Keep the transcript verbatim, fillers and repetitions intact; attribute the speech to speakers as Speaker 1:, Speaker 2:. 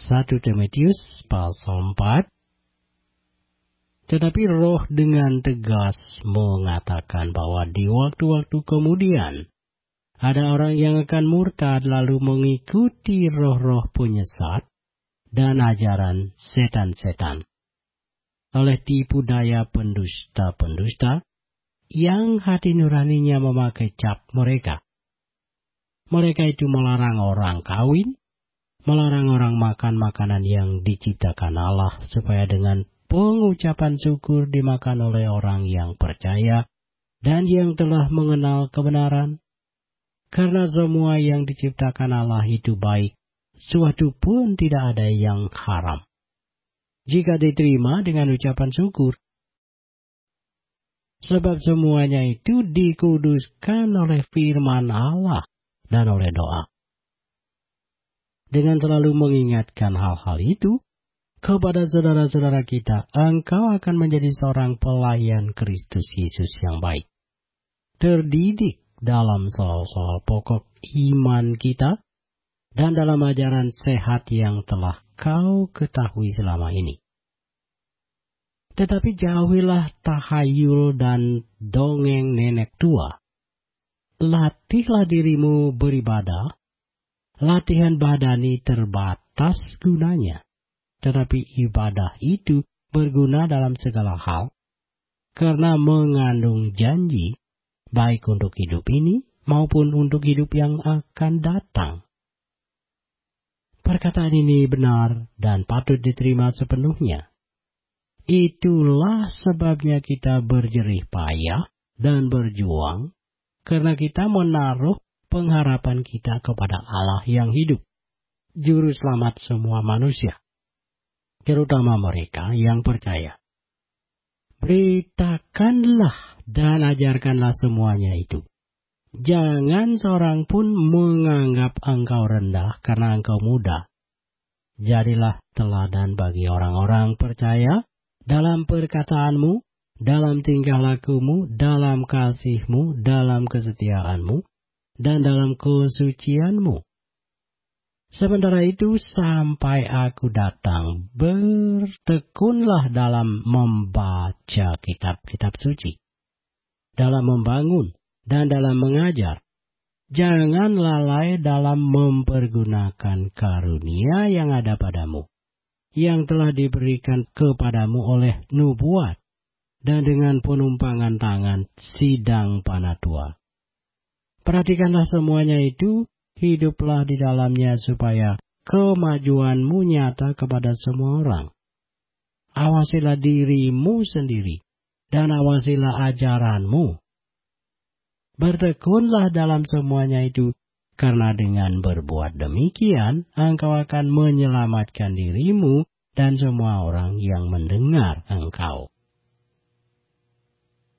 Speaker 1: satu Timotius pasal empat. Tetapi Roh dengan tegas mengatakan bahwa di waktu-waktu kemudian ada orang yang akan murtad lalu mengikuti roh-roh penyesat dan ajaran setan-setan oleh tipu daya pendusta-pendusta yang hati nuraninya memakai cap mereka. Mereka itu melarang orang kawin, melarang orang makan makanan yang diciptakan Allah supaya dengan pengucapan syukur dimakan oleh orang yang percaya dan yang telah mengenal kebenaran. Karena semua yang diciptakan Allah itu baik, suatu pun tidak ada yang haram, jika diterima dengan ucapan syukur. Sebab semuanya itu dikuduskan oleh firman Allah dan oleh doa. Dengan selalu mengingatkan hal-hal itu kepada saudara-saudara kita, engkau akan menjadi seorang pelayan Kristus Yesus yang baik, terdidik dalam soal-soal pokok iman kita dan dalam ajaran sehat yang telah kau ketahui selama ini. Tetapi jauhilah tahayul dan dongeng nenek tua. Latihlah dirimu beribadah. Latihan badani terbatas gunanya, tetapi ibadah itu berguna dalam segala hal, karena mengandung janji, baik untuk hidup ini maupun untuk hidup yang akan datang. Perkataan ini benar dan patut diterima sepenuhnya. Itulah sebabnya kita berjerih payah dan berjuang, karena kita menaruh pengharapan kita kepada Allah yang hidup, Juru Selamat semua manusia, terutama mereka yang percaya. Beritakanlah dan ajarkanlah semuanya itu. Jangan seorang pun menganggap engkau rendah karena engkau muda. Jadilah teladan bagi orang-orang percaya dalam perkataanmu, dalam tingkah lakumu, dalam kasihmu, dalam kesetiaanmu, dan dalam kesucianmu. Sementara itu sampai aku datang, bertekunlah dalam membaca kitab-kitab suci, dalam membangun, dan dalam mengajar. Jangan lalai dalam mempergunakan karunia yang ada padamu, yang telah diberikan kepadamu oleh nubuat, dan dengan penumpangan tangan sidang panatua. Perhatikanlah semuanya itu, hiduplah di dalamnya supaya kemajuanmu nyata kepada semua orang. Awasilah dirimu sendiri, dan awasilah ajaranmu. Bertekunlah dalam semuanya itu, karena dengan berbuat demikian, engkau akan menyelamatkan dirimu dan semua orang yang mendengar engkau.